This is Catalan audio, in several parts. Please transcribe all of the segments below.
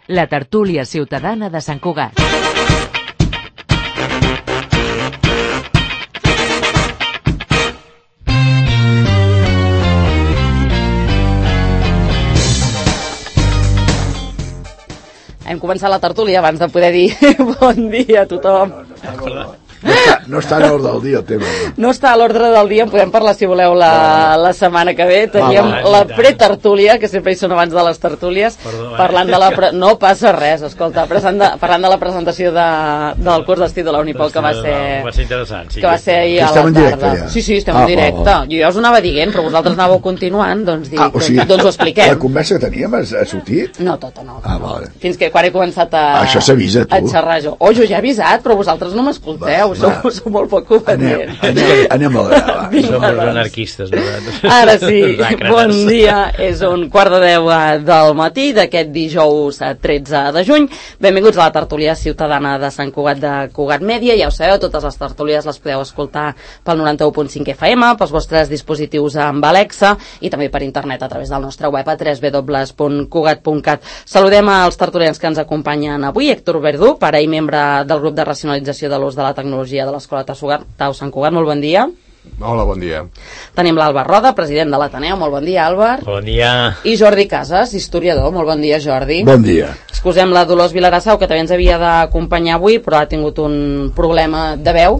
La tertúlia ciutadana de Sant Cugat. Hem començat la tertúlia abans de poder dir bon dia a tothom. No està a l'ordre del dia el tema. No està a l'ordre del dia, en podem parlar si voleu la setmana que ve. Teníem la pretertúlia, que sempre hi són abans de les tertúlies, parlant de la... No passa res, escolta, parlant de la presentació del curs d'estiu de la Unipol, que va ser... Va ser interessant, sí. Que va ser ahir a la tarda. Sí, estem en directe. Jo ja us anava dient, però vosaltres anàveu continuant, doncs ho expliquem. La conversa que teníem ha sortit? No, tota no. Vale. Fins que quan he començat a... Això s'avisa, tu. A xerrar jo. Jo ja he avisat, però vosaltres no m'escolteu. Sou molt poc obedients. Anem a la... Som els anarquistes, nosaltres. Ara sí, bon dia. És 9:45 del matí d'aquest dijous 13 de juny. Benvinguts a la tertúlia ciutadana de Sant Cugat de Cugat Mèdia. Ja ho sabeu, totes les tertúlies les podeu escoltar pel 91.5 FM, pels vostres dispositius amb Alexa i també per internet a través del nostre web a www.cugat.cat. Saludem als tertulians que ens acompanyen avui. Héctor Verdú, pare i membre del grup de racionalització de l'ús de la tecnologia de l'Escola Tau Sant Cugat, molt bon dia. Hola, bon dia. Tenim l'Àlvar Roda, president de l'Ateneu, molt bon dia, Àlvar. Bon dia. I Jordi Casas, historiador, molt bon dia, Jordi. Bon dia. Excusem la Dolors Vilarassau, que també ens havia d'acompanyar avui, però ha tingut un problema de veu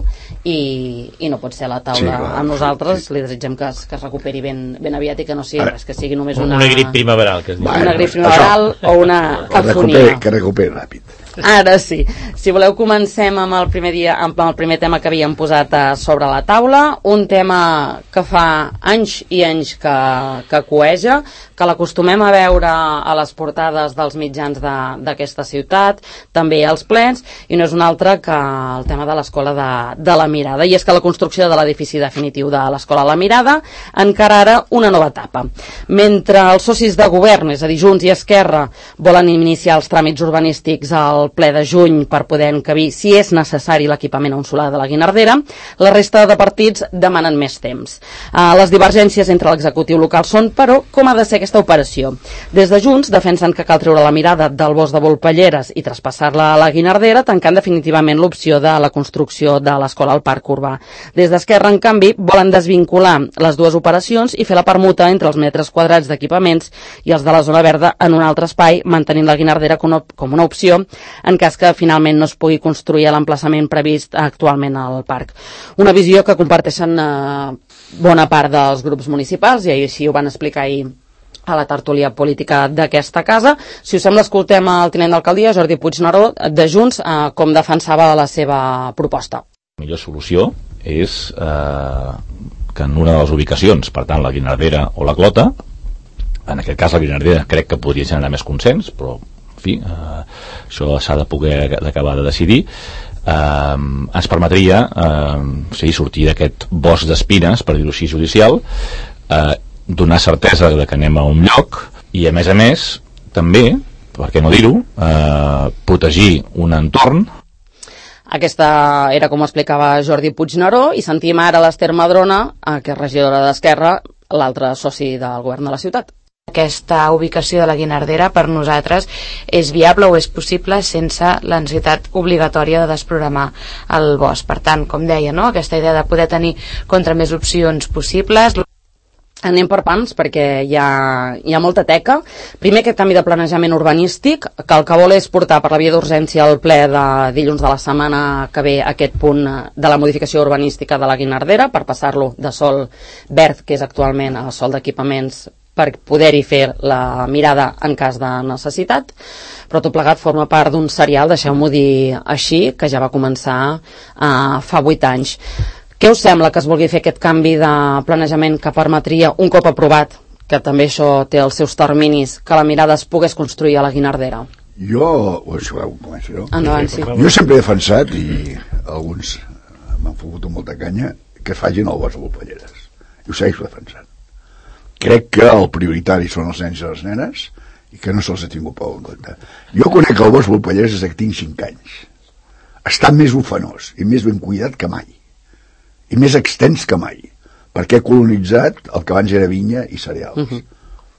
i no pot ser a la taula amb nosaltres. Li desitgem que es recuperi ben aviat i que no sigui res, que sigui només una grip primaveral, que es diu. Una grip primaveral o una cafonia. Que recuperi ràpid. Ara sí. Si voleu, comencem amb el primer tema que havíem posat sobre la taula, un tema que fa anys i anys que cueja, que l'acostumem a veure a les portades dels mitjans d'aquesta ciutat, també als plens, i no és un altre que el tema de l'Escola de la Mirada. I és que la construcció de l'edifici definitiu de l'Escola La Mirada encara ara una nova etapa. Mentre els socis de govern, és a dir, Junts i Esquerra, volen iniciar els tràmits urbanístics al ple de juny per poder encabir, si és necessari, l'equipament a un solar de la Guinardera, la resta de partits demanen més temps. Les divergències entre l'executiu local són, però, com ha de ser aquesta operació. Des de Junts defensen que cal treure la Mirada del bosc de Volpelleres i traspassar-la a la Guinardera, tancant definitivament l'opció de la construcció de l'escola al parc urbà. Des d'Esquerra, en canvi, volen desvincular les dues operacions i fer la permuta entre els metres quadrats d'equipaments i els de la zona verda en un altre espai, mantenint la Guinardera com una opció en cas que finalment no es pugui construir a l'emplaçament previst actualment al parc. Una visió que comparteixen bona part dels grups municipals, i així ho van explicar ahir a la tertúlia política d'aquesta casa. Si us sembla, escoltem el tinent d'alcaldia, Jordi Puigneró, de Junts, com defensava la seva proposta. La millor solució és que en una de les ubicacions, per tant la Guinardera o la Clota, en aquest cas la Guinardera crec que podria generar més consens, però en fi, això s'ha de poder acabar de decidir, ens permetria sortir d'aquest bosc d'espines, per dir-ho així, judicial, donar certesa de que anem a un lloc i, a més, també, per què no dir-ho, protegir un entorn. Aquesta era, com explicava Jordi Puigneró, i sentim ara l'Ester Madrona, que és regidora d'Esquerra, l'altre soci del govern de la ciutat. Aquesta ubicació de la Guinardera per nosaltres és viable o és possible sense la necessitat obligatòria de desprogramar el bosc. Per tant, com deia, no? Aquesta idea de poder tenir contra més opcions possibles. Anem per pams, perquè hi ha molta teca. Primer, aquest canvi de planejament urbanístic, que el que vol és portar per la via d'urgència al ple de dilluns de la setmana que ve aquest punt de la modificació urbanística de la Guinardera, per passar-lo de sòl verd, que és actualment a sòl d'equipaments, per poder-hi fer la mirada en cas de necessitat, però tot plegat forma part d'un serial, deixeu-m'ho dir així, que ja va començar fa 8 anys. Què us sembla que es vulgui fer aquest canvi de planejament que permetria, un cop aprovat, que també això té els seus terminis, que la mirada es pogués construir a la Guinardera? Endavant, sí. Jo sempre he defensat, i alguns m'han fotut molta canya, que facin el bosc de Volpelleres. I ho segueixo defensant. Crec que el prioritari són els nens i les nenes i que no se'ls ha tingut prou en compte. Jo conec el bosc Volpelleres des que tinc 5 anys. Està més ufanós i més ben cuidat que mai. I més extens que mai. Perquè ha colonitzat el que abans era vinya i cereals.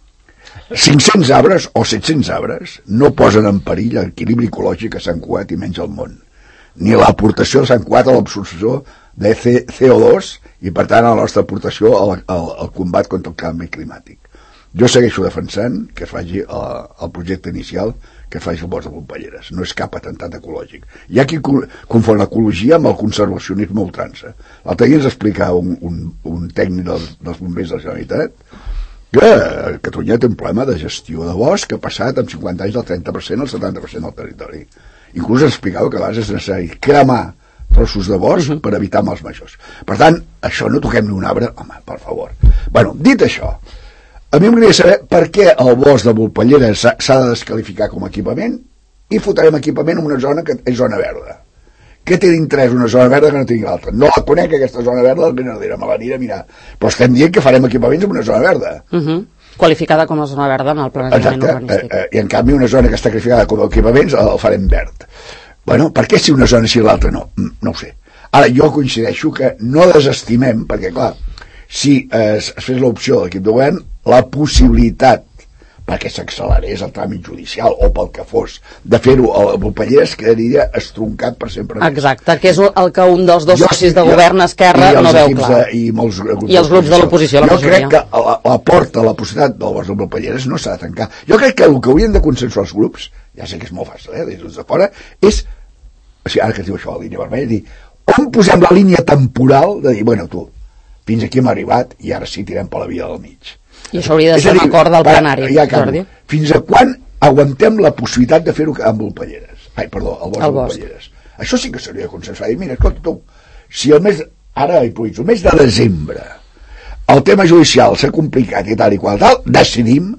500 arbres o 700 arbres no posen en perill l'equilibri ecològic a Sant Cugat i menys al món, ni l'aportació de Sant Cugat a l'absorció de CO2 i per tant a la nostra aportació al combat contra el canvi climàtic. Jo segueixo defensant que es faci el projecte inicial, que es faci el bosc de Volpelleres. No és cap atemptat ecològic. Hi ha qui confon l'ecologia amb el conservacionisme a ultrança. L'altre dia ens explicava un tècnic dels bombers de la Generalitat que Catalunya té un problema de gestió de bosc que ha passat en 50 anys del 30% al 70% del territori. Inclús ens explicava que a vegades és necessari cremar trossos de bosc per evitar mals majors. Per tant, això no toquem ni un arbre, home, per favor. Bueno, dit això, a mi m'agradaria saber per què el bosc de Volpelleres s'ha de desqualificar com a equipament i fotrem equipament en una zona que és zona verda. Què té d'interès una zona verda que no tingui l'altra? No la conec, aquesta zona verda del Granadera, me l'aniré a mirar. Però estem dient que farem equipaments en una zona verda. Qualificada com a zona verda en el planejament urbanístic. I en canvi una zona que està qualificada com a equipaments el farem verd. Bueno, per què si una zona sí i l'altra no? No ho sé. Ara, jo coincideixo que no desestimem, perquè clar, si es fes l'opció de l'equip de govern, la possibilitat perquè s'accelerés el tràmit judicial o pel que fos, de fer-ho a Volpelleres quedaria estroncat per sempre més. Exacte, que és el que un dels dos socis de govern Esquerra no veu clar. I els grups de l'oposició, la majoria. Jo crec que la porta, la possibilitat del bosc de Volpelleres no s'ha de tancar. Jo crec que el que haurien de consensuar els grups, ja sé que és molt fàcil, des de fora, és, o sigui, ara que es diu això, la línia vermella, dir, on posem la línia temporal de dir, bueno, tu, fins aquí hem arribat i ara sí tirem per la via del mig. I això hauria de ser un acord del plenari, Jordi. Fins a quan aguantem la possibilitat de fer-ho amb Volpelleres? Ai, perdó, el bosc de Volpelleres. Això sí que seria consensuar. Mira, escolta tu, si el mes, ara el mes de desembre, el tema judicial s'ha complicat i tal i qual tal, decidim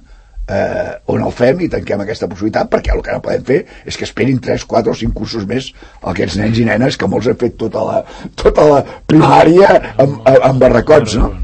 on el fem i tanquem aquesta possibilitat, perquè el que no podem fer és que esperin 3, 4 o 5 cursos més aquests nens i nenes que molts han fet tota la primària amb barracots, no?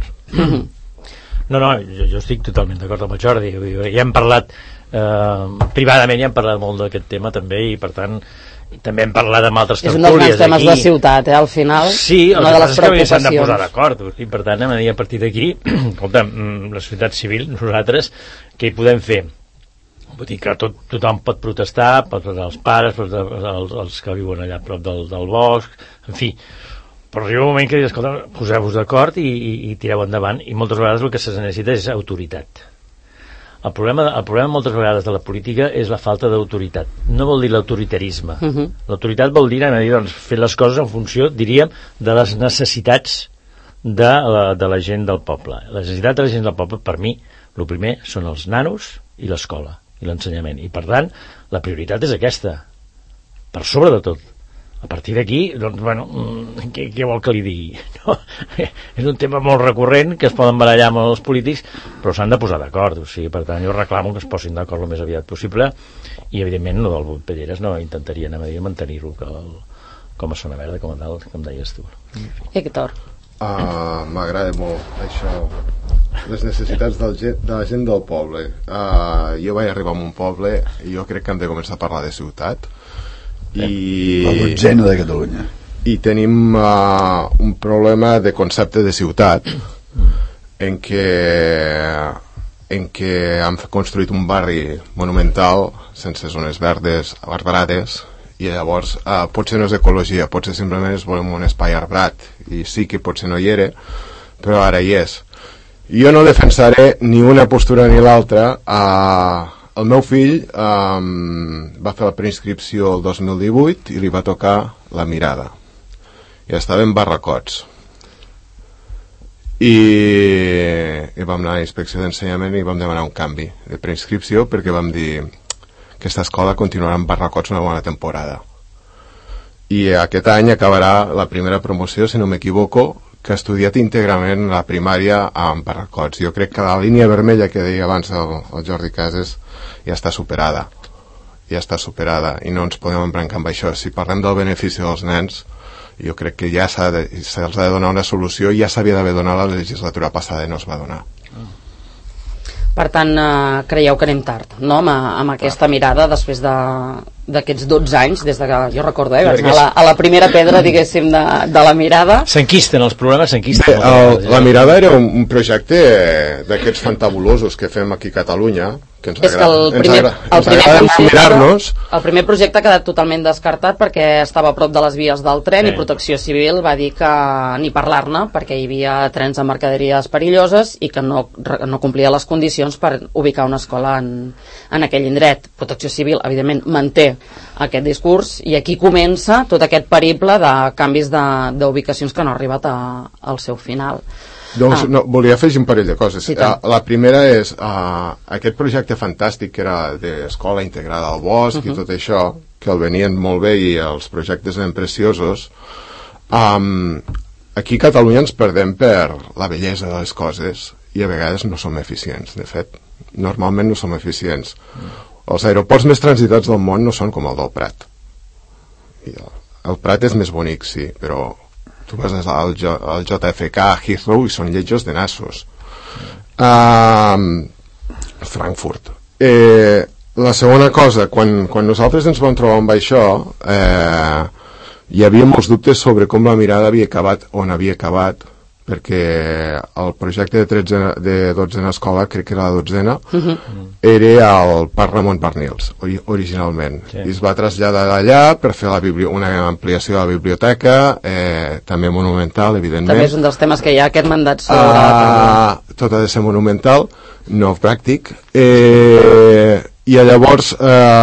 No, jo estic totalment d'acord amb el Jordi. Ja hem parlat privadament, ja hem parlat molt d'aquest tema també, i per tant també hem parlat amb altres tertúlies. És un dels grans temes de ciutat, al final. Sí, el que passa és que s'han de posar d'acord, i per tant a partir d'aquí, escolta, la societat civil, nosaltres, què hi podem fer? Vull dir que tothom pot protestar, pot protestar els pares, els que viuen allà a prop del bosc, en fi, però arriba un moment que dius, escolta, poseu-vos d'acord i tireu endavant, i moltes vegades el que se necessita és autoritat. El problema moltes vegades de la política és la falta d'autoritat. No vol dir l'autoritarisme. L'autoritat vol dir, doncs, fer les coses en funció, diríem, de les necessitats de la gent del poble. Les necessitats de la gent del poble, per mi, el primer són els nanos i l'escola, i l'ensenyament. I, per tant, la prioritat és aquesta, per sobre de tot. A partir d'aquí, doncs, bueno, què vol que li digui? No? És un tema molt recurrent que es poden barallar amb els polítics, però s'han de posar d'acord. O sigui, per tant, jo reclamo que es posin d'acord el més aviat possible i, evidentment, no del Volpelleres, no intentaria mantenir-ho com a zona verda, com a tal, com deies tu. Héctor. M'agrada molt això, les necessitats de la gent del poble. Jo vaig arribar a un poble i jo crec que hem de començar a parlar de ciutat. La dotzena de Catalunya. I tenim un problema de concepte de ciutat en què han construït un barri monumental sense zones verdes arbrades, i llavors potser no és ecologia, potser simplement és volem un espai arbrat, i sí que potser no hi era, però ara hi és. Jo no defensaré ni una postura ni l'altra. El meu fill va fer la preinscripció el 2018 i li va tocar la mirada. I estava en barracots. I vam anar a la inspecció d'ensenyament i vam demanar un canvi de preinscripció perquè vam dir que aquesta escola continuarà en barracots una bona temporada. I aquest any acabarà la primera promoció, si no m'equivoco, que ha estudiat íntegrament la primària amb barracots. Jo crec que la línia vermella que deia abans el Jordi Cases ja està superada i no ens podem embrancar amb això. Si parlem del benefici dels nens, jo crec que ja se'ls ha de donar una solució, i ja s'havia d'haver donat la legislatura passada i no es va donar. Per tant, creieu que anem tard, no? Amb aquesta mirada després de d'aquests 12 anys, des de que jo recordo, vaig anar a la primera pedra, diguéssim, de la mirada. S'enquisten, els programes s'enquisten. La mirada era un projecte d'aquests fantabulosos que fem aquí a Catalunya, que ens agrada mirar-nos. El primer projecte ha quedat totalment descartat perquè estava a prop de les vies del tren i Protecció Civil va dir que ni parlar-ne perquè hi havia trens de mercaderies perilloses i que no complia les condicions per ubicar una escola en aquell indret. Protecció Civil, evidentment, manté aquest discurs i aquí comença tot aquest periple de canvis d'ubicacions que no ha arribat al seu final. Doncs volia afegir un parell de coses. Sí, la primera és aquest projecte fantàstic que era d'escola integrada al bosc i tot això, que el venien molt bé i els projectes eren preciosos. Aquí a Catalunya ens perdem per la bellesa de les coses i a vegades no som eficients. De fet, normalment no som eficients. Els aeroports més transitats del món no són com el del Prat. El Prat és més bonic, sí, però tu vas al JFK, a Heathrow i són lletjos de nassos. Frankfurt. La segona cosa, quan nosaltres ens vam trobar amb això, hi havia molts dubtes sobre com la mirada havia acabat on havia acabat, perquè el projecte de 12a escola, crec que era la 12a, era al Parc Ramon Barnils, originalment. I es va traslladar d'allà per fer una ampliació de la biblioteca, també monumental, evidentment. També és un dels temes que hi ha aquest mandat sobre... Tot ha de ser monumental, no pràctic. I llavors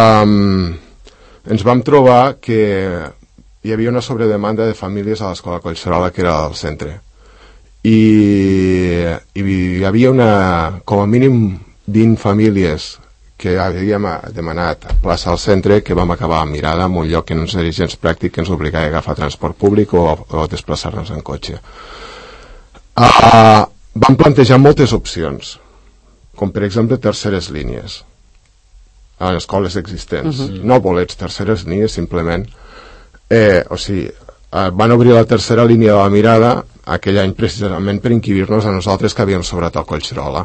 ens vam trobar que hi havia una sobredemanda de famílies a l'escola Collserola, que era al centre. I hi havia com a mínim 20 famílies que havíem demanat plaça al centre, que vam acabar a Mirada, en un lloc que no ens era gens pràctic, que ens obligava a agafar transport públic o desplaçar-nos en cotxe. Vam plantejar moltes opcions, com per exemple terceres línies en escoles existents, no bolets, terceres línies simplement. Van obrir la tercera línia de la Mirada aquell any precisament per inquibir-nos a nosaltres que havíem sobrat al Collserola.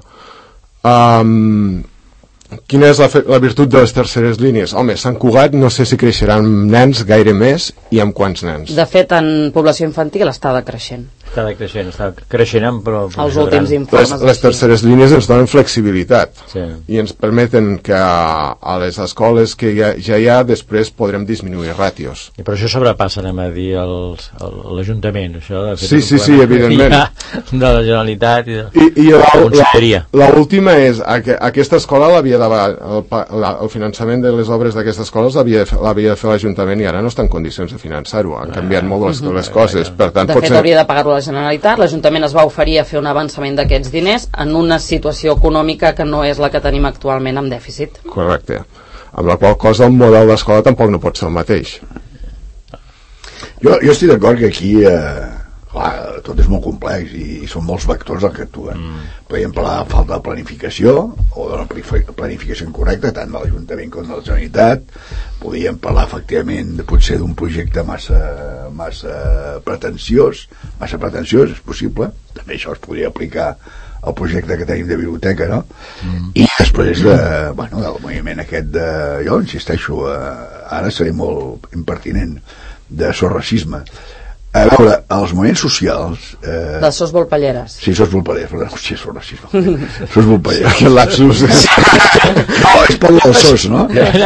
Quina és la virtut de les terceres línies? Home, Sant Cugat no sé si creixeran nens gaire més i amb quants nens. De fet, en població infantil està decreixent. Està creixent, però... Els últims informes... Les terceres línies ens donen flexibilitat i ens permeten que a les escoles que ja hi ha després podrem disminuir ràtios. I per això sobrepassa, anem a dir, l'Ajuntament, això de fer... Sí, evidentment. De la Generalitat i de la Conselleria. L'última és, aquesta escola el finançament de les obres d'aquesta escola l'havia de fer l'Ajuntament i ara no està en condicions de finançar-ho. Han canviat molt les coses. Per tant, de fet, hauria de pagar-ho la Generalitat. L'Ajuntament es va oferir a fer un avançament d'aquests diners en una situació econòmica que no és la que tenim actualment amb dèficit. Correcte. Amb la qual cosa el model d'escola tampoc no pot ser el mateix. Jo estic d'acord que aquí clar, tot és molt complex i són molts vectors els que actuen. Podríem parlar de falta de planificació o de la planificació incorrecta tant de l'Ajuntament com de la Generalitat. Podríem parlar efectivament potser d'un projecte massa pretensiós, és possible, també això es podria aplicar al projecte que tenim de biblioteca, no? I després del moviment aquest jo insisteixo, ara seré molt impertinent, de sorracisme. A veure, els moviments socials... De Sos Volpelleres. Sí, Sos Volpelleres, perdó, sí, sorracisme. Sos Volpelleres. Aquest lapsus... No, és per l'Sos, no?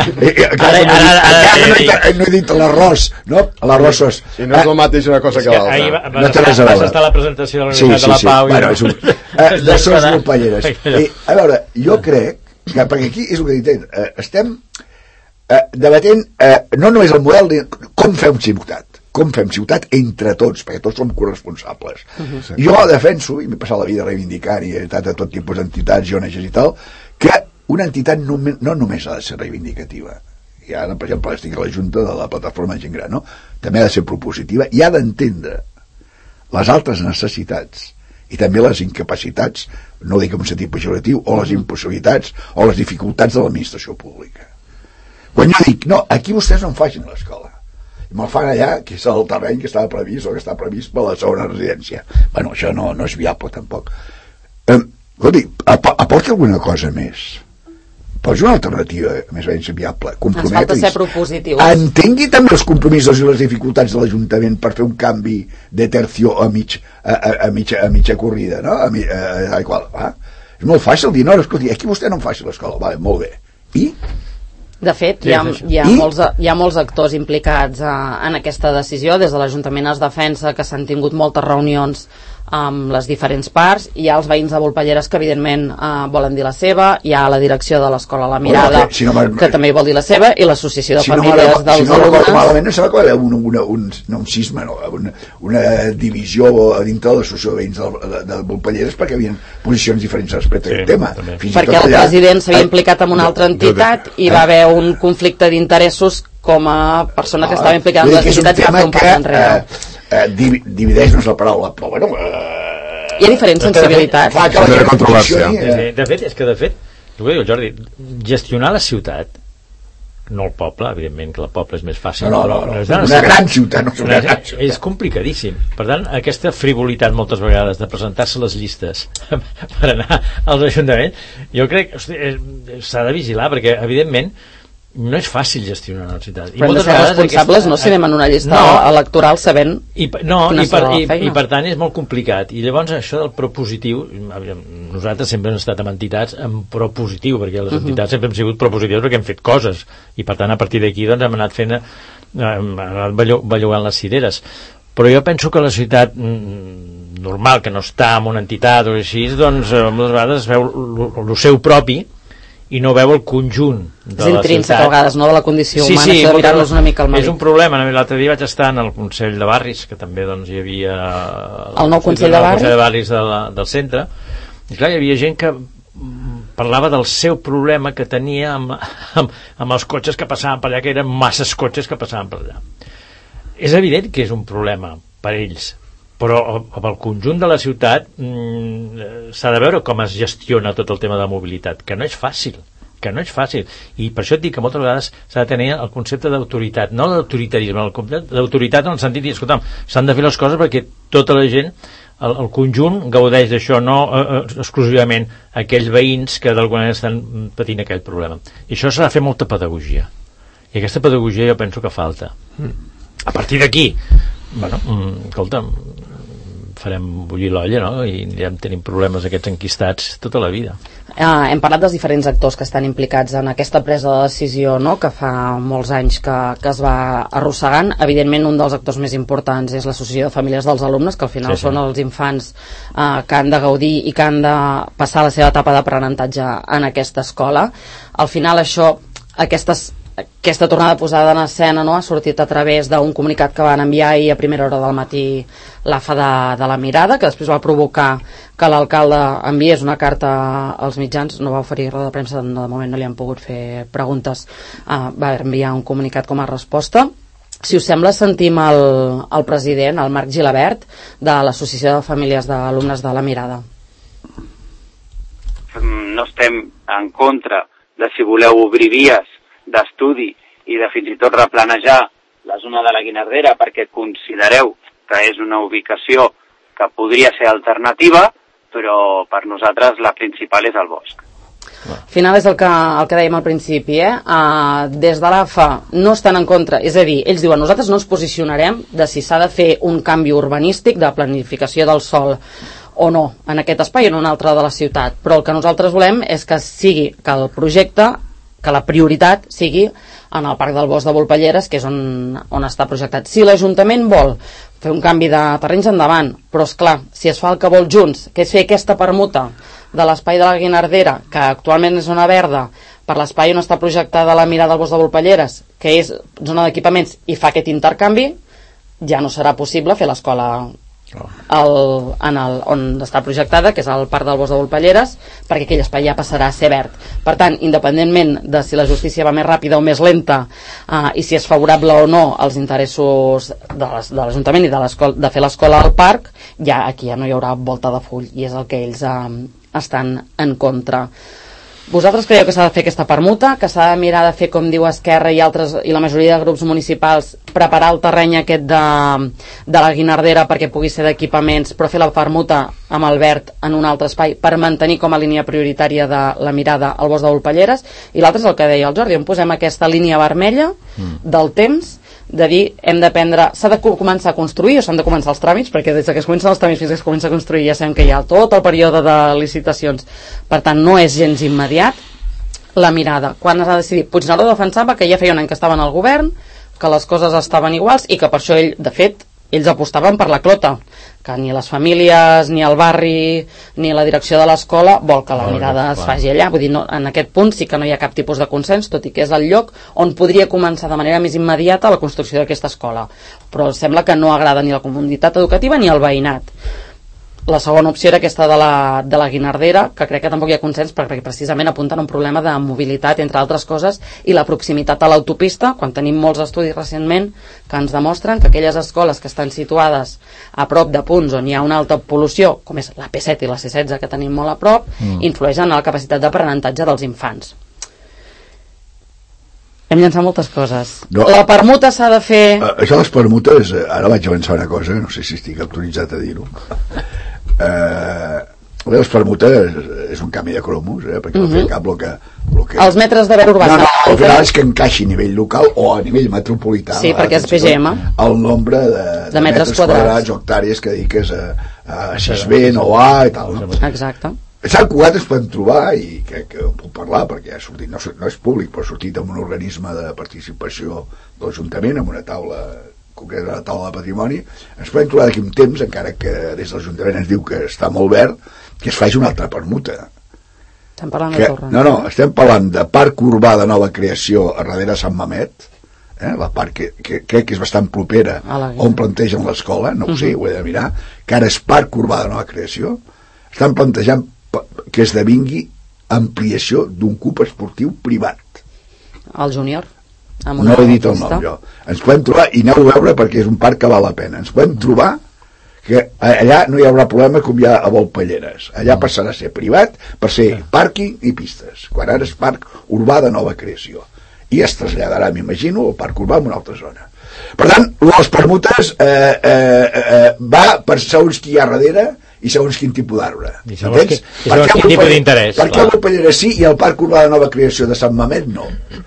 No he dit l'arròs, no? L'arròs Sos. I no és el mateix una cosa que l'altra. No té res a veure. Vas estar a la presentació de la Universitat de la Pau. Bueno, de Sos Volpelleres. A veure, jo crec que, perquè aquí és el que dic, estem debatent no només el model de com fem ciutat entre tots, perquè tots som corresponsables. Jo defenso, i m'he passat la vida reivindicant i he estat a tot tipus d'entitats i ONGs i tal, que una entitat no només ha de ser reivindicativa. I ara, per exemple, estic a la Junta de la Plataforma Gent Gran, no? També ha de ser propositiva i ha d'entendre les altres necessitats i també les incapacitats, no ho dic en un sentit pejoratiu, o les impossibilitats o les dificultats de l'administració pública. Quan jo dic, no, aquí vostès no en facin l'escola, me'l fan allà, que és el terreny que estava previst o que està previst per la segona residència. Bueno, això no és viable tampoc. Escolti, aporti alguna cosa més. Però és una alternativa més o menys viable. Ens falta ser propositius. Entengui també els compromisos i les dificultats de l'Ajuntament per fer un canvi de tercio a mitja corrida, no? És molt fàcil dir, no, escolti, aquí vostè no em faci l'escola, vale, molt bé. I? De fet, hi ha molts actors implicats en aquesta decisió. Des de l'Ajuntament es defensa que s'han tingut moltes reunions amb les diferents parts. Hi ha els veïns de Volpelleres que evidentment volen dir la seva, hi ha la direcció de l'escola La Mirada que també vol dir la seva, i l'associació de famílies dels alumnes. Malament no sabeu que va haver un cisma, una divisió dintre de l'associació de veïns de Volpelleres perquè hi havia posicions diferents respecte a aquest tema. Perquè el president s'havia implicat en una altra entitat i va haver un conflicte d'interessos com a persona que estava implicada en les entitats i va fer un pas enrere. Divideix no és la paraula, però bueno... Hi ha diferents sensibilitats. De fet, el que diu Jordi, gestionar la ciutat, no el poble, evidentment que el poble és més fàcil, una gran ciutat, és complicadíssim. Per tant, aquesta frivolitat moltes vegades de presentar-se les llistes per anar als ajuntaments, jo crec que s'ha de vigilar, perquè evidentment no és fàcil gestionar una ciutat. Però hem de ser responsables, no si anem en una llista electoral sabent i per tant és molt complicat. I llavors això del propositiu, nosaltres sempre hem estat amb entitats amb propositiu, perquè les entitats sempre hem sigut propositives perquè hem fet coses, i per tant a partir d'aquí doncs, hem anat fent bellugant les cireres. Però jo penso que la ciutat normal, que no està en una entitat o així, doncs moltes vegades veu el seu propi i no veu el conjunt de la ciutat. És intrínsec a vegades, no?, de la condició humana, de mirar-nos una mica al mèrit. És un problema. L'altre dia vaig estar en el Consell de Barris, que també doncs, hi havia el nou Consell de Barris del centre, i clar, hi havia gent que parlava del seu problema que tenia amb els cotxes que passaven per allà, que eren masses cotxes que passaven per allà. És evident que és un problema per ells, però amb el conjunt de la ciutat s'ha de veure com es gestiona tot el tema de mobilitat, que no és fàcil, i per això et dic que moltes vegades s'ha de tenir el concepte d'autoritat, no l'autoritarisme, el concepte d'autoritat en el sentit de dir, escolta'm, s'han de fer les coses perquè tota la gent, el conjunt gaudeix d'això, no exclusivament aquells veïns que d'alguna manera estan patint aquell problema. I això s'ha de fer molta pedagogia, i aquesta pedagogia jo penso que falta. A partir d'aquí, bueno, escolta'm, farem bullir l'olla, no? I anirem tenint problemes aquests enquistats tota la vida. Hem parlat dels diferents actors que estan implicats en aquesta presa de decisió, no?, que fa molts anys que es va arrossegant. Evidentment, un dels actors més importants és l'associació de famílies dels alumnes, que al final són els infants que han de gaudir i que han de passar la seva etapa d'aprenentatge en aquesta escola. Al final això, aquesta tornada posada en escena, no?, ha sortit a través d'un comunicat que van enviar ahir a primera hora del matí l'AFA de La Mirada, que després va provocar que l'alcalde enviés una carta als mitjans, no va oferir roda de premsa, de moment no li han pogut fer preguntes, va enviar un comunicat com a resposta. Si us sembla, sentim el president, el Marc Gilabert, de l'Associació de Famílies d'Alumnes de La Mirada. No estem en contra de si voleu obrir vies d'estudi i de fins i tot replanejar la zona de la Guinardera perquè considereu que és una ubicació que podria ser alternativa, però per nosaltres la principal és el bosc. Al final és el que dèiem al principi, des de l'AFA no estan en contra, és a dir, ells diuen nosaltres no ens posicionarem de si s'ha de fer un canvi urbanístic de planificació del sòl o no, en aquest espai o en un altre de la ciutat, però el que nosaltres volem és que sigui que el projecte, que la prioritat sigui en el Parc del Bosc de Volpelleres, que és on està projectat. Si l'Ajuntament vol fer un canvi de terrenys, endavant, però és clar, si es fa el que vol Junts, que és fer aquesta permuta de l'espai de la Guinardera, que actualment és zona verda, per l'espai on està projectada la Mirada del Bosc de Volpelleres, que és zona d'equipaments, i fa aquest intercanvi, ja no serà possible fer l'escola on està projectada, que és el Parc del Bosc de Volpelleres, perquè aquell espai ja passarà a ser verd. Per tant, independentment de si la justícia va més ràpida o més lenta, i si és favorable o no als interessos de l'Ajuntament i de fer l'escola al parc, ja aquí ja no hi haurà volta de full, i és el que ells estan en contra. Vosaltres creieu que s'ha de fer aquesta permuta, que s'ha de mirar de fer, com diu Esquerra i la majoria de grups municipals, preparar el terreny aquest de la Guinardera perquè pugui ser d'equipaments, però fer la permuta amb el verd en un altre espai per mantenir com a línia prioritària de la mirada al bosc d'Olpelleres, i l'altre és el que deia el Jordi, on posem aquesta línia vermella del temps, de dir, s'ha de començar a construir o s'han de començar els tràmits, perquè des que es comencen els tràmits fins que es comença a construir ja sabem que hi ha tot el període de licitacions, per tant no és gens immediat la mirada. Quan es va decidir? Puigneró defensava que ja feia un any que estaven al govern, que les coses estaven iguals i que per això ells apostaven per la clota, que ni les famílies, ni el barri, ni la direcció de l'escola vol que la mirada es faci allà. Vull dir, no, en aquest punt sí que no hi ha cap tipus de consens, tot i que és el lloc on podria començar de manera més immediata la construcció d'aquesta escola. Però sembla que no agrada ni la comunitat educativa ni el veïnat. La segona opció era aquesta de la Guinardera, que crec que tampoc hi ha consens perquè precisament apunten a un problema de mobilitat, entre altres coses, i la proximitat a l'autopista, quan tenim molts estudis recentment que ens demostren que aquelles escoles que estan situades a prop de punts on hi ha una alta pol·lució, com és la P7 i la C16 que tenim molt a prop, influeixen en la capacitat d'aprenentatge dels infants. Hem llançat moltes coses. No. La permuta s'ha de fer... Això de les permutes, ara vaig avançar una cosa, no sé si estic autoritzat a dir-ho. Les permutes és un canvi de cromos, perquè al fin cap el que... Els metres de verd urbà... No, al final és que encaixi a nivell local o a nivell metropolità. Sí, perquè és PGM. El nombre de metres quadrats o hectàrees que dediques a 6B, 9A i tal. No? Exacte. A Sant Cugat es poden trobar, i crec que ho puc parlar perquè ha sortit, no és públic, però ha sortit amb un organisme de participació de l'Ajuntament, amb una taula concreta, la taula de patrimoni. Ens podem trobar d'aquí un temps, encara que des de l'Ajuntament ens diu que està molt verd, que es faci una altra permuta. Estem parlant de Torre. No, estem parlant de parc urbà de nova creació a darrere de Sant Mamet, la part que crec que és bastant propera on plantegen l'escola, no ho sé, ho he de mirar, que ara és parc urbà de nova creació. Estan plantejant que esdevingui ampliació d'un club esportiu privat. El júnior? No he dit el nom jo. Ens podem trobar, i aneu a veure perquè és un parc que val la pena, ens podem trobar que allà no hi haurà problema com hi ha a Volpelleres. Allà passarà a ser privat per ser pàrquing i pistes, quan ara és parc urbà de nova creació, i es traslladarà, m'imagino, el parc urbà en una altra zona. Per tant, les permutes va per segons qui hi ha darrere i segons quin tipus d'arbre. I segons quin tipus d'interès. Per què el Volpelleres sí i el parc urbà de nova creació de Sant Mamet no?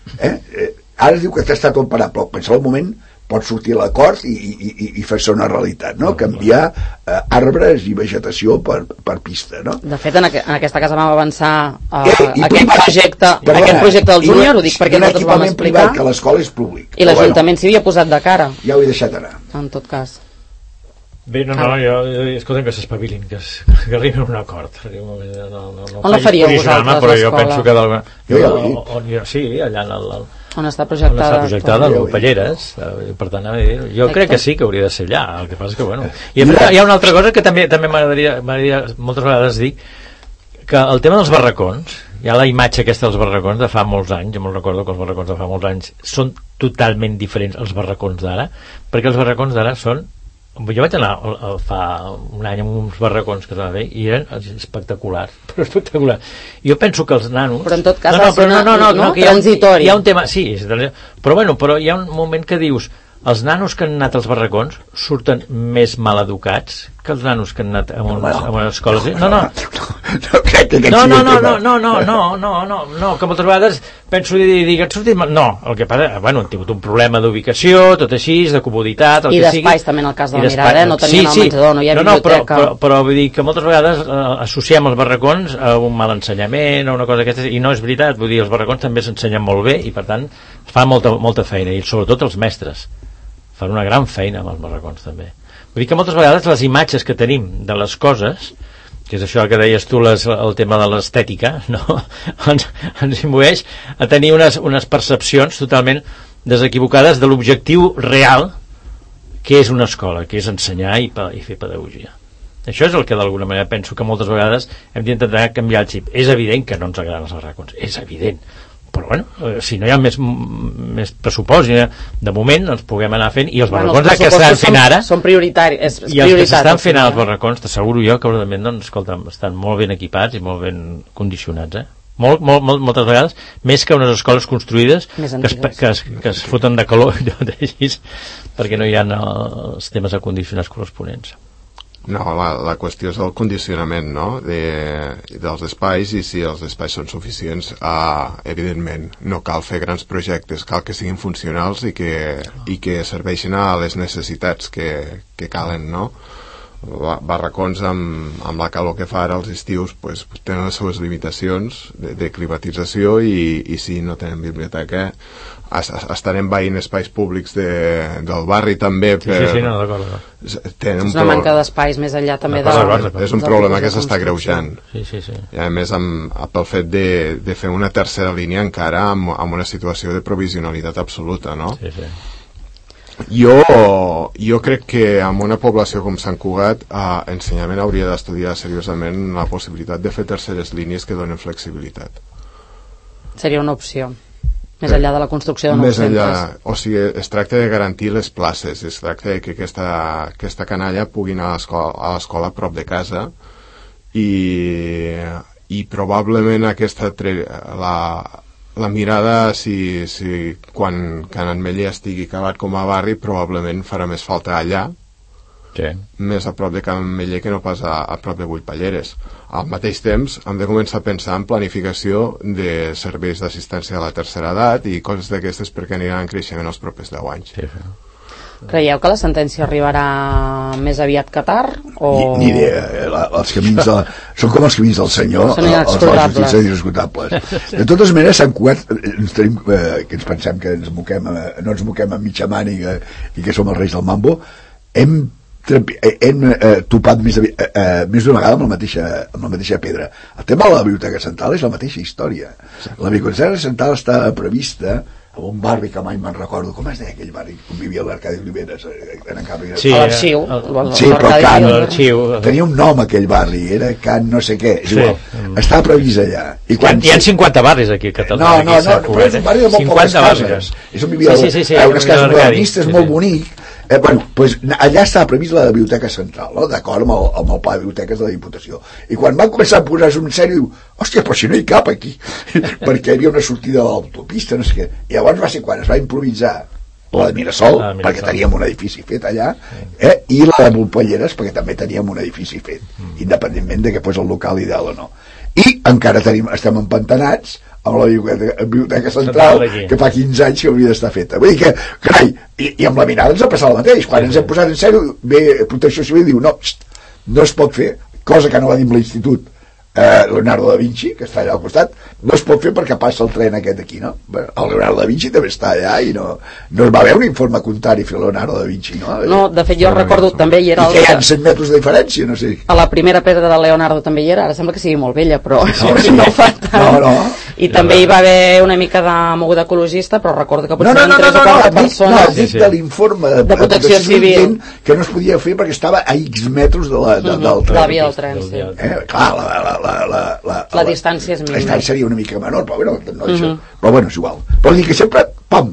Ara es diu que està tot parat, però en qualsevol moment pot sortir l'acord i fer-se una realitat, no? Canviar arbres i vegetació per pista, no? De fet, en aquesta casa vam avançar aquest projecte del júnior, ho dic perquè nosaltres ho vam explicar, que l'escola és públic i l'Ajuntament s'hi havia posat de cara. Ja ho he deixat anar. En tot cas. Bé, escolta'm que s'espavilin, que arribin a un acord. On la faríeu vosaltres, però jo penso que sí, allà on està projectada a Volpelleres, per tant jo crec que sí que hauria de ser allà, el que passa que bueno, i hi ha una altra cosa que també m'agradaria moltes vegades dir, que el tema dels barracons, hi ha la imatge aquesta dels barracons de fa molts anys, jo me'n recordo que els barracons de fa molts anys són totalment diferents als barracons d'ara, perquè els barracons d'ara són... Jo vaig anar fa un any amb uns barracons que estava bé i eren espectaculars, però espectaculars. Jo penso que els nanos... Però en tot cas no, transitori. Hi ha un tema, sí, però hi ha un moment que dius els nanos que han anat als barracons surten més mal educats que els nanos que han anat a unes escoles. No, que moltes vegades penso dir que han sortit mal. No, el que passa, han tingut un problema d'ubicació, tot així, de comoditat, i d'espais també en el cas de la mirada, no tenien el menjador, no hi ha biblioteca. Però vull dir que moltes vegades associem els barracons a un mal ensenyament, a una cosa d'aquestes, i no és veritat, vull dir, els barracons també s'ensenyen molt bé i per tant fa molta feina, i sobretot els mestres fan una gran feina amb els barracons també. Vull dir que moltes vegades les imatges que tenim de les coses, que és això que deies tu, el tema de l'estètica, no? ens imbueix a tenir unes percepcions totalment desequivocades de l'objectiu real que és una escola, que és ensenyar i fer pedagogia. Això és el que d'alguna manera penso que moltes vegades hem d'intentar canviar el xip. És evident que no ens agraden els barracons, és evident, però bueno, si no hi ha més pressupost, de moment ens puguem anar fent, i els barracons que estan fent ara són prioritaris, i els que s'estan fent ara els barracons, t'asseguro jo que doncs, escolta, estan molt ben equipats i molt ben condicionats, moltes vegades, més que unes escoles construïdes que es foten de calor perquè no hi ha els temes acondicionats corresponents. No, la qüestió és el condicionament, no?, dels espais, i si els espais són suficients, evidentment no cal fer grans projectes, cal que siguin funcionals i que serveixin a les necessitats que calen, no? Barracons amb la calor que fa ara als estius pues, tenen les seves limitacions de climatització i si no tenen biblioteca estan envaint espais públics del barri també és una manca d'espais més enllà també és un problema que s'està greujant i a més pel fet de fer una tercera línia encara amb una situació de provisionalitat absoluta, no? Jo crec que en una població com Sant Cugat ensenyament hauria d'estudiar seriosament la possibilitat de fer terceres línies que donen flexibilitat. Seria una opció més enllà de la construcció de nous centres. O sigui, es tracta de garantir les places, es tracta de que aquesta canalla pugui anar a l'escola a prop de casa i probablement la mirada, si quan Can Ametller estigui acabat com a barri, probablement farà més falta allà, més a prop de Can Ametller que no pas a prop de Bullpalleres. Al mateix temps, hem de començar a pensar en planificació de serveis d'assistència a la tercera edat i coses d'aquestes perquè aniran en creixement els propers 10 anys. Creieu que la sentència arribarà més aviat que tard? Ni idea. Els camins són com els camins del Senyor, són inesgotables. De totes maneres, Sant Cugat que ens pensem que no ens moquem amb mitja màniga i que som els reis del mambo, hem topat més d'una vegada amb la mateixa pedra. El tema de la Biblioteca Central és la mateixa història. La Biblioteca Central està prevista a un barri que mai me'n recordo com es deia aquell barri on vivia l'Arcadi Oliveres l'Arxiu però tenia un nom aquell barri, era Can no sé què, és igual, estava previst allà hi ha 50 barris aquí a Catalunya no, però és un barri de molt poques cases és on vivia unes cases modernistes molt bonic. Pues allà estava previst la Biblioteca Central, no? D'acord amb el pla de biblioteques de la Diputació, i quan van començar a posar-se en sèrio diu, hòstia, però si no hi cap aquí perquè hi havia una sortida de l'autopista no sé què, i llavors va ser quan es va improvisar la de Mirasol, perquè teníem un edifici fet allà, i la de Bullpalleres perquè també teníem un edifici fet independentment de que fos el local ideal o no, i encara estem empantanats amb la Biblioteca Central que fa 15 anys que hauria d'estar feta. Vull dir que, carai, i amb la mirada ens ha passat el mateix. Quan ens hem posat en sèrio, ve Protecció Civil i diu no es pot fer, cosa que no va dir amb l'Institut Leonardo da Vinci, que està allà al costat, no es pot fer perquè passa el tren aquest aquí, no? El Leonardo da Vinci també està allà i no es va veure un informe contrari a Leonardo da Vinci, no? No, de fet jo recordo també hi era i que hi ha 100 metres de diferència, no sé. A la primera pedra de Leonardo també hi era, ara sembla que sigui molt vella, però no fa tant. I també hi va haver una mica de moguda ecologista, però recordo que potser eren 3 o 4 persones. No, dic de l'informe de Protecció Civil que no es podia fer perquè estava a X metres del tren. De la via del tren, sí. Clar, la distància és mínima. La distància seria una mica menor, però bueno, és igual. Però dic que sempre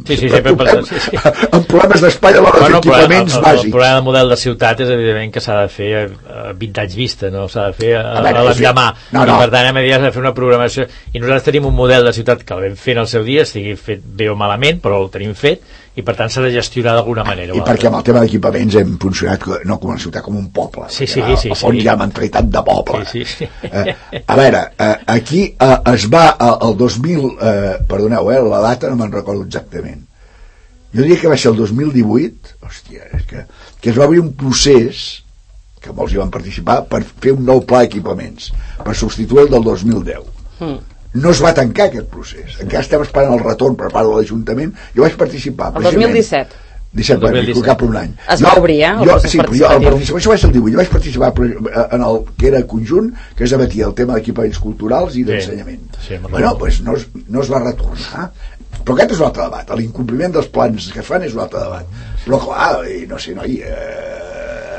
amb problemes d'espai a l'hora d'equipaments bàsics. El problema del model de ciutat és evidentment que s'ha de fer a 20 anys vista, no s'ha de fer a l'endemà. I per tant, has de fer una programació. I nosaltres tenim un model de ciutat que el vam fer en el seu dia, estigui fet bé o malament, però el tenim fet, i per tant s'ha de gestionar d'alguna manera. I perquè amb el tema d'equipaments hem funcionat no com una ciutat, com un poble. Al fons hi ha mentalitat de poble. A veure, aquí es va el 2000, perdoneu, la data no me'n recordo exactament, jo diria que va ser el 2018, hòstia, és que es va obrir un procés que molts hi van participar per fer un nou pla d'equipaments per substituir el del 2010. No es va tancar aquest procés, encara estem esperant el retorn per part de l'Ajuntament. Jo vaig participar el 2017 cap un any es va obrir, el procés participatiu. Això va ser el 18, jo vaig participar en el que era conjunt, que es debatia el tema d'equipaments culturals i d'ensenyament. Bueno, doncs no es va retornar, però aquest és un altre debat. L'incompliment dels plans que es fan és un altre debat, però clar, no sé,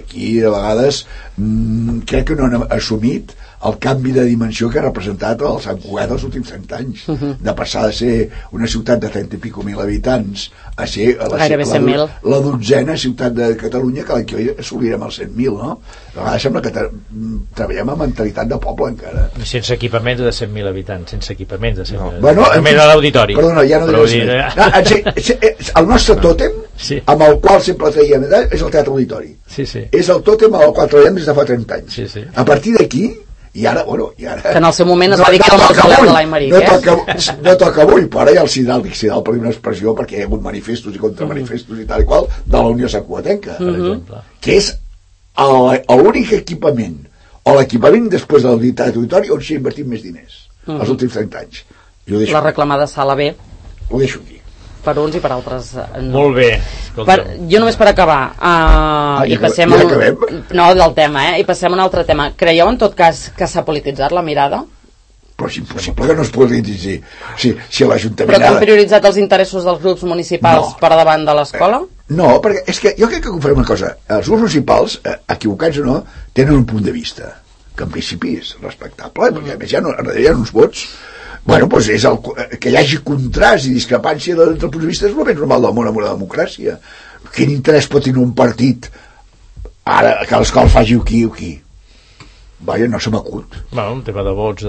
aquí a vegades crec que no han assumit el canvi de dimensió que ha representat el Sant Cugat els últims 30 anys, de passar de ser una ciutat de 30 i pico mil habitants a ser gairebé 100.000. La 12a ciutat de Catalunya, que l'any que ve assolirem els 100.000, no? A vegades sembla que treballem amb mentalitat de poble encara. Sense equipaments de 100.000 habitants, sense equipaments de 100.000 Bueno, només a l'auditori. Perdona, ja no diré més. El nostre tòtem, amb el qual sempre traiem, és el Teatre Auditori. És el tòtem amb el qual treballem des de fa 30 anys. A partir d'aquí, i ara... Que en el seu moment es va dir que era el mausoleu de l'Aimeric, no toca avui, però ara hi ha el Sidal per dir una expressió, perquè hi ha hagut manifestos i contramanifestos i tal i qual de la Unió Santcugatenca, per exemple, que és l'únic equipament o l'equipament després del Auditori on s'ha invertit més diners els últims 30 anys. La reclamada Sala B. Ho deixo aquí. Per uns i per altres no. Molt bé. Jo només per acabar i passem del tema, i passem a un altre tema. Creieu en tot cas que s'ha polititzat la mirada? Però és impossible que no es polititzi si l'Ajuntament... Però que han prioritzat els interessos dels grups municipals per davant de l'escola? No, perquè és que jo crec que farem una cosa. Els grups municipals, equivocats o no, tenen un punt de vista que en principi és respectable, perquè a més hi ha uns vots. Bueno, doncs és que hi hagi contrast i discrepància entre punts de vista és el més normal del món amb una democràcia. Quin interès pot tenir un partit ara que l'escola faci aquí o aquí? Vaja, no se m'acut. Bueno, un tema de vots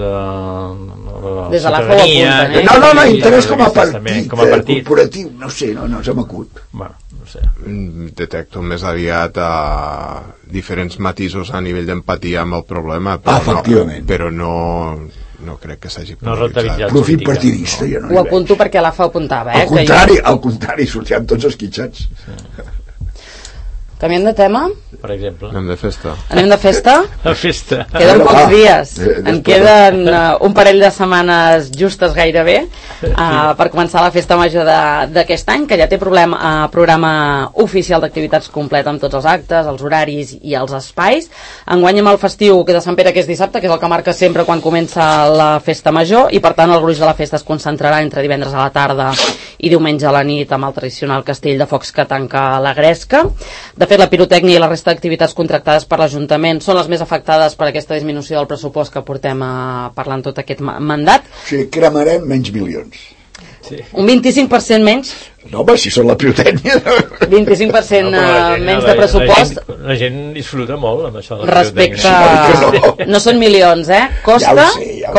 des de la fou apunta, no, interès com a partit corporatiu, no sé, no se m'acut. Bueno, no sé. Detecto més aviat diferents matisos a nivell d'empatia amb el problema, però no crec que s'hagi polititzat. Profit partidista, ja no hi ho apunto perquè la fa apuntava. Al contrari, sortíem tots esquitxats. Canviem de tema? Per exemple. Anem de festa. La festa. Queden pocs dies. En queden un parell de setmanes justes gairebé per començar la festa major d'aquest any, que ja té programa oficial d'activitats complet amb tots els actes, els horaris i els espais. Enguany amb el festiu de Sant Pere, que és dissabte, que és el que marca sempre quan comença la festa major, i per tant el gruix de la festa es concentrarà entre divendres a la tarda i diumenge a la nit amb el tradicional castell de focs que tanca la Gresca. De fet, la pirotècnia i la resta d'activitats contractades per l'Ajuntament són les més afectades per aquesta disminució del pressupost que portem parlant tot aquest mandat. O sigui, cremarem menys milions. Un 25% menys. No, home, si són la pirotècnia. 25% menys de pressupost. La gent disfruta molt amb això de la pirotècnia. No són milions, Costa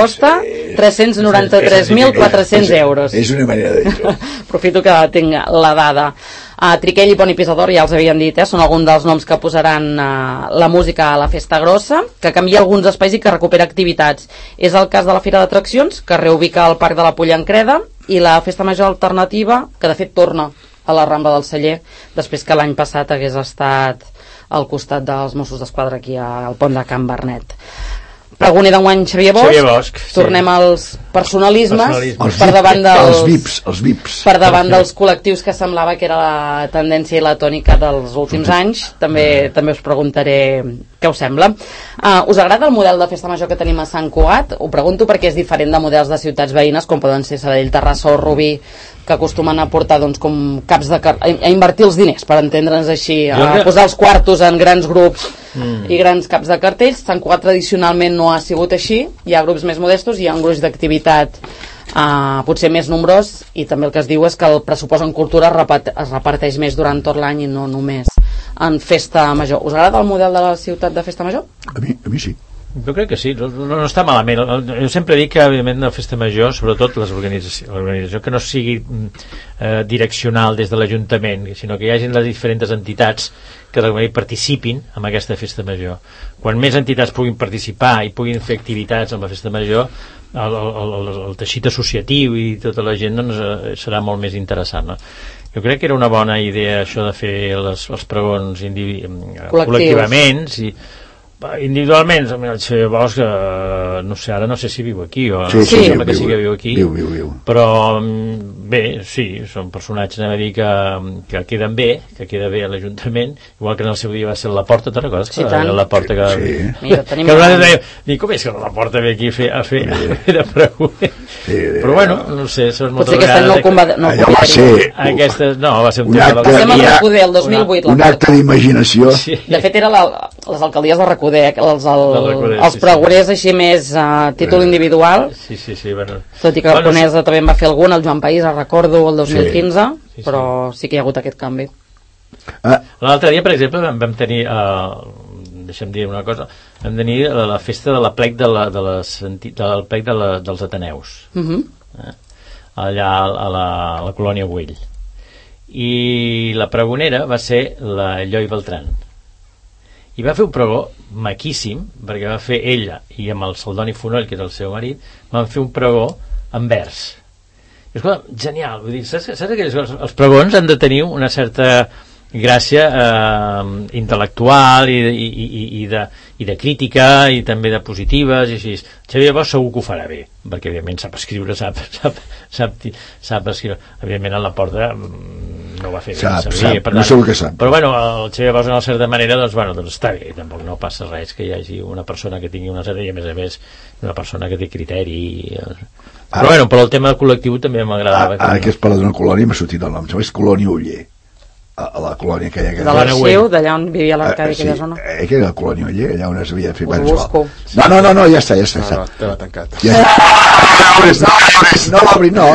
393.400 euros. És una manera de dir-ho. Aprofito que tinc la dada. Triquell i Pont i Pisador, ja els havíem dit, són alguns dels noms que posaran la música a la festa grossa, que canvia alguns espais i que recupera activitats. És el cas de la Fira d'Atraccions, que reubica el Parc de la Pollancreda, i la Festa Major Alternativa, que de fet torna a la Rambla del Celler, després que l'any passat hagués estat al costat dels Mossos d'Esquadra aquí al pont de Can Bernet. Pregoner d'enguany Xavier Bosch. Tornem als personalismes per davant els VIPs per davant dels col·lectius que semblava que era la tendència i la tònica dels últims anys. També us preguntaré què us sembla. Us agrada el model de festa major que tenim a Sant Cugat? Ho pregunto perquè és diferent de models de ciutats veïnes com poden ser Sabadell, Terrassa o Rubí, que acostumen a portar com caps de a invertir els diners, per entendre'ns així, a posar els quartos en grans grups i grans caps de cartells. Sant Cugat tradicionalment no ha sigut així, hi ha grups més modestos, hi ha un gruix d'activitat potser més nombrós, i també el que es diu és que el pressupost en cultura es reparteix més durant tot l'any i no només en festa major. Us agrada el model de la ciutat de festa major? A mi sí. Jo crec que sí, no està malament. Jo sempre dic que, evidentment, la festa major, sobretot l'organització, que no sigui direccional des de l'Ajuntament, sinó que hi hagi les diferents entitats que participin en aquesta festa major. Quan més entitats puguin participar i puguin fer activitats en la festa major, el teixit associatiu i tota la gent serà molt més interessant, no? Jo crec que era una bona idea això de fer els pregons col·lectivament, Individualment, el Xavier Bosch, no sé, ara no sé si viu aquí o Sí, sembla que sí que viu aquí, viu. però bé, sí, són personatges, anava a dir, que queden bé, que queda bé a l'Ajuntament, igual que en el seu dia va ser la Porta, te'n recordes? Sí, tant. La Porta que... Sí. Mira, tenim que nosaltres dèiem, com és que la Porta ve aquí a fer de pregoner? Però bueno, no sé, són moltes potser aquest any vegades... Allò va ser Aquestes, no, va ser un un tema acte- de Estem al Una- Recoder, el 2008. un acte d'imaginació. Sí. De fet, era les alcaldies de Recoder, els Recoder, els sí, pregoners així més a títol individual, Sí, bueno. tot i que Bueno, Conesa també en va fer algun, el Joan País, recordo, el 2015, Sí, però sí que hi ha hagut aquest canvi. L'altre dia, per exemple, vam tenir, deixa'm dir una cosa, vam tenir la festa de la plec del plec dels Ateneus, allà a la colònia Güell. I la pregonera va ser la Eloi Beltran. I va fer un pregó maquíssim, perquè va fer ella i amb el Saldoni Fonoll, que és el seu marit, van fer un pregó en vers. I escolta, genial, vull dir, saps aquells coses? Els pregons han de tenir una certa gràcia intel·lectual i de crítica i també de positives i així. Xavier Bosch segur que ho farà bé, perquè evidentment sap escriure, sap escriure. Evidentment a la Porta no ho va fer bé, Sap, per no tant, segur que sap. però bueno, el Xavier Bosch en una certa manera doncs està bé, tampoc no passa res que hi hagi una persona que tingui una certa, i a més una persona que té criteri però bueno, però el tema col·lectiu també m'agradava. Ara que es parla d'una colònia m'ha sortit el nom, és Colònia Oller, a la colònia aquella que... De l'Arxiu, d'allà on vivia l'Arcadi, aquella zona. Que era la colònia Oller, allà on es havia fet... Us busco. No, ja està. Te l'ha tancat. No l'obri, no.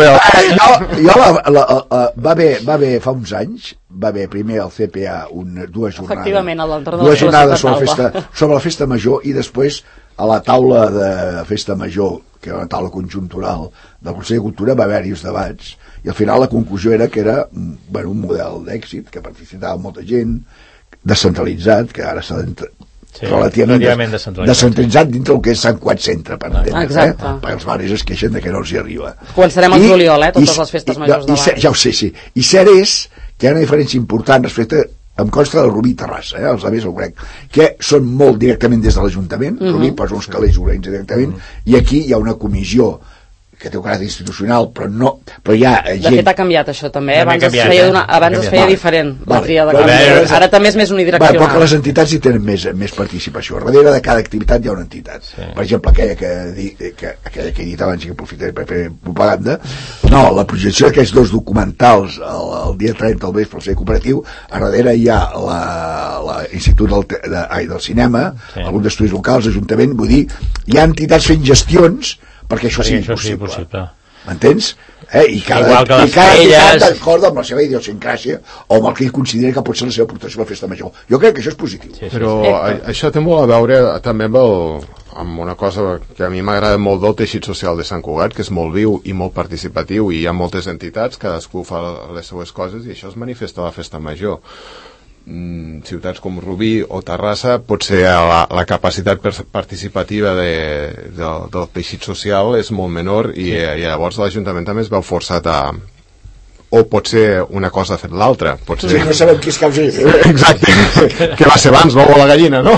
Va haver fa uns anys, va haver primer al CPA dues jornades. Efectivament, a l'entorn de dues jornades taula. sobre la festa major i després a la taula de festa major, que era una taula conjuntural del Consell de Cultura, va haver-hi uns debats i al final la conclusió era que era un model d'èxit, que participava molta gent, descentralitzat, que ara s'ha relativament descentralitzat dintre el que és Sant Quat Centre, per entendre, perquè els barris es queixen de que no els hi arriba. Començarem al juliol, totes les festes majors de l'any. Ja ho sé, sí. I cert és que hi ha una diferència important respecte, em consta del Rubí Terrassa, els altres el conec, que són molt directament des de l'Ajuntament, Rubí posa uns calés organitza directament, i aquí hi ha una comissió que té un caràcter institucional, però hi ha gent... De fet ha canviat això també, abans es feia diferent la tria de canvi, ara també és més unidireccional. Perquè les entitats hi tenen més participació, darrere de cada activitat hi ha una entitat, per exemple aquella que he dit abans i que aprofitaré per fer propaganda, la projecció d'aquests dos documentals el dia 30 al vespre al Consell Cooperatiu, a darrere hi ha l'Institut del Cinema, algun d'estudis locals, l'Ajuntament, vull dir, hi ha entitats fent gestions perquè això sigui possible. M'entens? I cada entitat d'acord amb la seva idiosincràsia o amb el que ell considera que pot ser la seva aportació a la festa major. Jo crec que això és positiu. Però això té molt a veure també amb una cosa que a mi m'agrada molt del teixit social de Sant Cugat, que és molt viu i molt participatiu, i hi ha moltes entitats, cadascú fa les seues coses, i això es manifesta a la festa major. Ciutats com Rubí o Terrassa potser la capacitat participativa del teixit social és molt menor i llavors l'Ajuntament també es veu forçat o pot ser una cosa ha fet l'altra, sí, no sabem qui és causa. Exacte, que va ser abans l'ou o la gallina, no?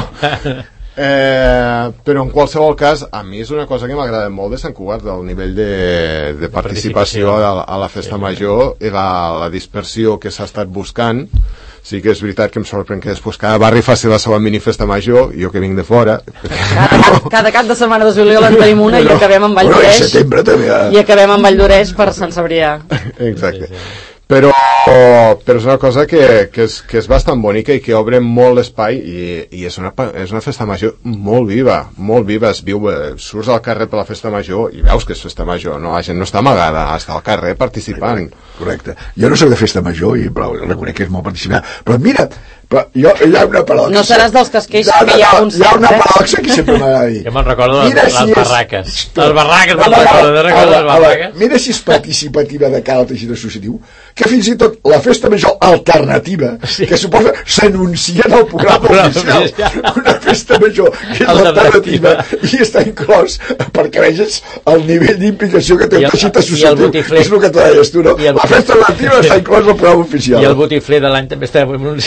Però en qualsevol cas a mi és una cosa que m'agrada molt de Sant Cugat, del nivell de participació a la festa major i la dispersió que s'ha estat buscant. Sí que és veritat que em sorprèn que després cada barri faci la seva minifesta major, jo que vinc de fora. Cada cap de setmana de juliol en tenim una i acabem amb Valldoreix. I acabem amb Valldoreix per Sant Cebrià. Exacte. Però és una cosa que és bastant bonica i que obre molt l'espai i és una festa major molt viva, es viu, surts al carrer per la festa major i veus que és festa major, no? La gent no està amagada, està al carrer participant. Correcte. Jo no soc de festa major i reconec que és molt participant, però mira, hi ha una paradoxa. No seràs dels que es queixen que hi ha un cert, hi ha una paradoxa que sempre m'agrada dir. Jo me'n recordo les barraques. Les barraques. Mira si és participativa de cara al teixit associatiu, que fins i tot la festa major alternativa, que suposa s'anuncia en el programa oficial, una festa major que és alternativa i està inclòs perquè veges el nivell d'implicació que té el teixit associatiu. És el que tu deies tu, no? La festa alternativa està inclòs al programa oficial. I el botifler de l'any també està anunciat aquí.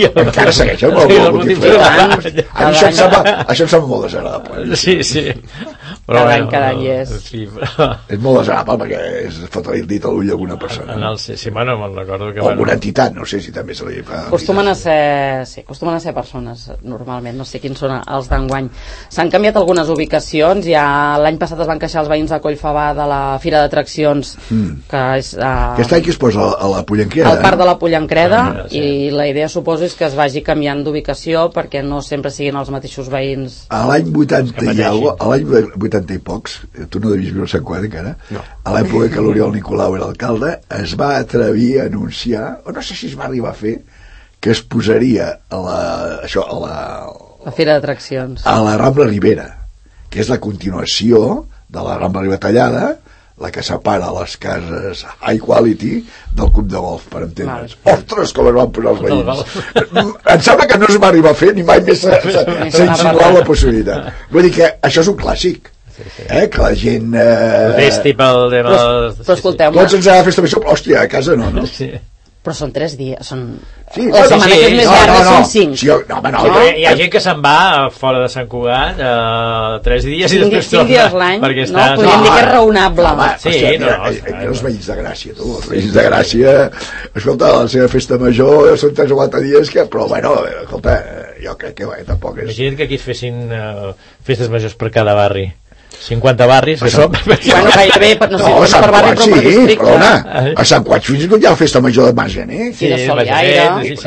Encara segueix amb el botifler. Això em sembla molt desagradable. Sí. Cada any és. Sí, però... És molt desagradable perquè és fotre el dit a l'ull d'alguna persona. Bueno, me'n recordo que... O alguna entitat, no sé si també se li fa... Acostumen a ser persones, normalment, no sé quins són els d'enguany. S'han canviat algunes ubicacions, ja l'any passat es van queixar els veïns de Collfabà de la Fira d'Atraccions, que és... Aquest any que es posa a la Pollancreda. Al parc de la Pollancreda, i la idea suposo és que es vagi canviant d'ubicació perquè no sempre siguin els mateixos veïns. A l'any 80 i alguna cosa, a l'any 80 i pocs, tu no devies viure a Sant Quadre encara, a l'època que l'Oriol Nicolau era alcalde, es va atrevir a anunciar, o no sé si es va arribar a fer, que es posaria la Fira d'Atraccions a la Rambla Ribera, que és la continuació de la Rambla Ribera tallada, la que separa les cases high quality del club de golf, per entendre's. Ostres, com es van posar els veïns. Em sembla que no es va arribar a fer, ni mai més s'ha insinuat la possibilitat. Vull dir que això és un clàssic. Que la gent... Protesti pel tema... Però escolteu... Tots ens ha de festa major, però hòstia, a casa no, no? Sí. Però són 3 dies, són... Sí, la setmana que és més llarga són 5. Sí, hi ha gent que se'n va fora de Sant Cugat 3 dies i després 5 dies l'any, no? Podríem dir que és raonable. Sí, els veïns de Gràcia, tu, els veïns de Gràcia, escolta, la seva festa major són 3 o 4 dies, però bueno, escolta, jo crec que tampoc és... Imagina't que aquí es fessin festes majors per cada barri. 50 barris, que són... Bueno, gairebé, no sé, no, per barri, però per districte. Perdona, a Sant Quat fins i tot hi ha la festa major de Margener. Sí, de Soliaire.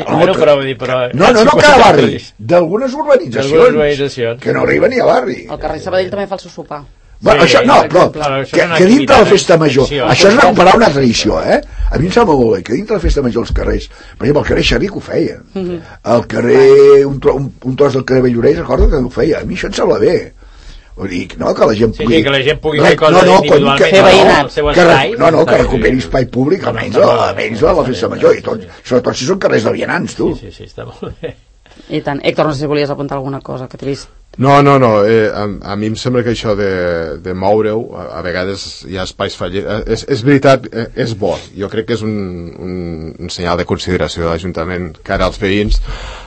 No, cada barri, d'algunes urbanitzacions, que no arriben ni a barri. El carrer Sabadell també fa el seu sopar. Bueno, això no, però que dintre de la festa major, això és recuperar una tradició, A mi em sembla molt bé que dintre de la festa major els carrers, per exemple, el carrer Xeric ho feia, el carrer, un tros del carrer Belloreix, recordo que ho feia, a mi això em sembla bé. Vull dir, no, que la gent pugui... Sí, que la gent pugui fer coses individualment al seu espai. Que recuperi espai públic, almenys a la festa major, i sobretot si són carrers de vianants, tu. Sí, està molt bé. I tant. Héctor, no sé si volies apuntar alguna cosa que t'he vist. No, a mi em sembla que això de moure-ho, a vegades hi ha espais fallers, és veritat, és bo, jo crec que és un senyal de consideració de l'Ajuntament cara als veïns.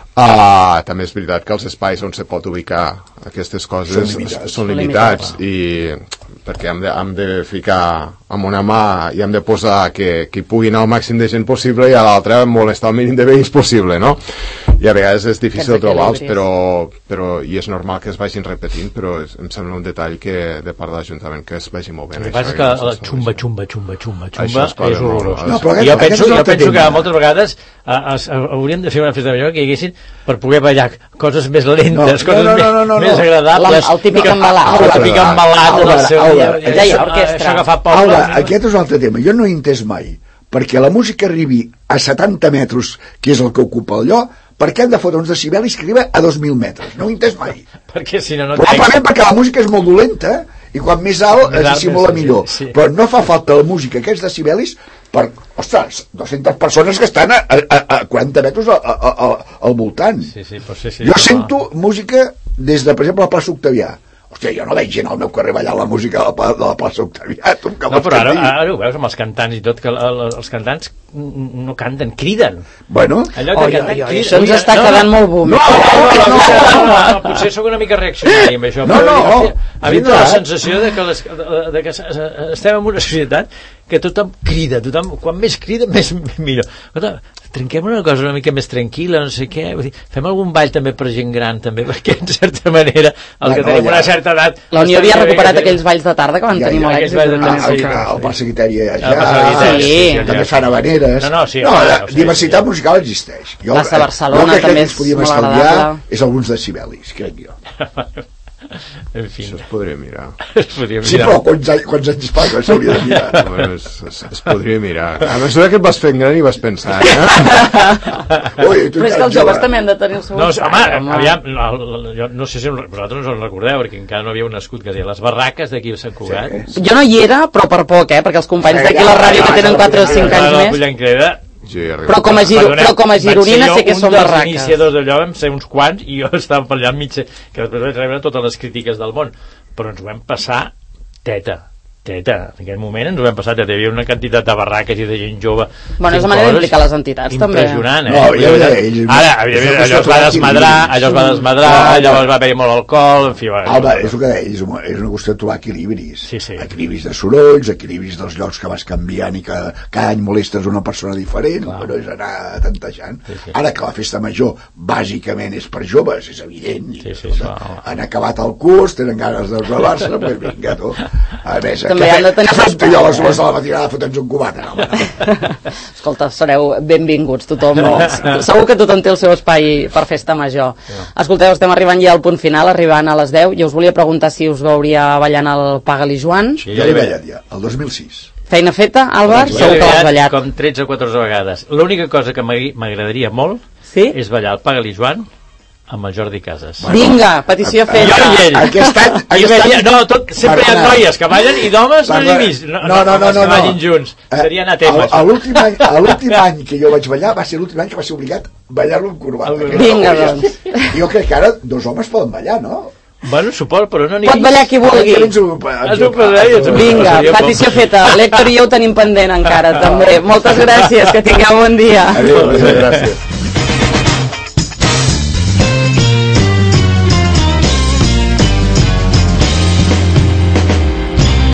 També és veritat que els espais on se pot ubicar aquestes coses són limitats i perquè hem de ficar amb una mà i hem de posar que hi pugui anar el màxim de gent possible i a l'altra molestar el mínim de veïns possible, no? I a vegades és difícil trobar-los, però i és normal que es vagin repetint, però em sembla un detall que de part de l'Ajuntament que es vagi molt bé. El que passa és que la xumba és horrorós. Jo penso que moltes vegades hauríem de fer una festa major que hi haguessin per poder ballar coses més lentes, coses més agradables. El típic embalat. El típic embalat. Ja hi ha orquestra. Aquest és un altre tema. Jo no he entès mai perquè la música arribi a 70 metres, que és el que ocupa el lloc, per què han de fotre uns decibelis que arriba a 2.000 metres? No ho he entès mai. Perquè si no... Probablement perquè la música és molt dolenta i quan més alt es dissimula millor. Però no fa falta la música, aquests decibelis, per, ostres, 200 persones que estan a 40 metres al voltant. Jo sento música des de, per exemple, la plaça Octavià. Hòstia, jo no veig gent al meu carrer ballant la música de la plaça Octavià. No, però ara ho veus amb els cantants i tot, que els cantants no canten, criden. Bueno, això ens està quedant molt boom. No, potser sóc una mica reaccionari amb això. A mi em dóna la sensació de que estem en una societat que tothom crida, quan més crida més millor. Trenquem una cosa una mica més tranquil·la, no sé què, fem algun ball també per gent gran també, perquè en certa manera el que tenim una certa edat... La Unió havia recuperat aquells balls de tarda que van tenir molt èxit. El Perseguitari també fan habaneres. Diversitat musical existeix. La de Barcelona també és molt agradable. És alguns decibelis, crec jo. En fi. Això es podria mirar. Sí, però quants anys fa que s'hauria de mirar? Bueno, es podria mirar. A mesura que et vas fent gran i vas pensant, Però és que els joves també han de tenir el seu... Home, aviam, jo no sé si vosaltres no us en recordeu, perquè encara no havíeu nascut, que deia les barraques d'aquí a Sant Cugat. Jo no hi era, però per poc, perquè els companys d'aquí a la ràdio que tenen 4 o 5 anys més... Però com a gironina sé que són barraques. Els iniciadors d'allò vam ser uns quants i jo estava per allà enmig, que després vaig rebre totes les crítiques del món, però ens ho vam passar teta, treta. En aquell moment ens ho vam passar, hi havia una quantitat de barraques i de gent jove. Bueno, és la manera d'implicar les entitats, també. Impressionant, No, Ara, evidentment, allò es va desmadrar, allò es va haver molt alcohol, en fi... Alba, és el que deia, és una qüestió de trobar equilibris. Sí. Equilibris de sorolls, equilibris dels llocs que vas canviant i que cada any molestes una persona diferent, però és anar tantejant. Sí. Ara que la festa major bàsicament és per joves, és evident. Sí, Han acabat el curs, tenen ganes de trobar-se, doncs vinga, tu. A més, també han de tenir... jo a les dues de la matinada fotents un cubat. Escolta, sereu benvinguts, tothom. Segur que tothom té el seu espai per festa major. Escolteu, estem arribant ja al punt final, arribant a les 10. Jo us volia preguntar si us veuria ballant el Paga-li Joan. Sí, ja l'he ballat ja, el 2006. Feina feta, Àlvar? Jo Segur que l'has he ballat. com 13 o 14 vegades. L'única cosa que m'agradaria molt és ballar el Paga-li Joan amb el Jordi Casas. Vinga, petició feta. Jo i ell. Aquest any... No, sempre hi ha noies que ballen i d'homes no n'he vist. No, que ballin junts. Seria anar a temes. L'últim any que jo vaig ballar va ser l'últim any que va ser obligat ballar-lo amb corbata. Vinga, doncs. Jo crec que ara 2 homes poden ballar, no? Bueno, suport, però no n'hi Pot ballar qui vulgui. Vinga, petició feta. L'Héctor i jo ho tenim pendent encara, també. Moltes gràcies, que tingueu bon dia. Adéu, gràcies.